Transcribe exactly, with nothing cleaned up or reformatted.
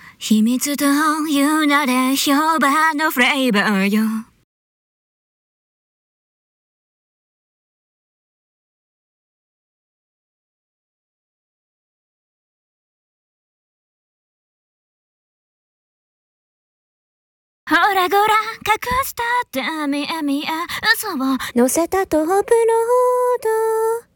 秘密という名で評判のフレーバーよ。ほらごらん隠したって見え見え嘘を乗せたトップロード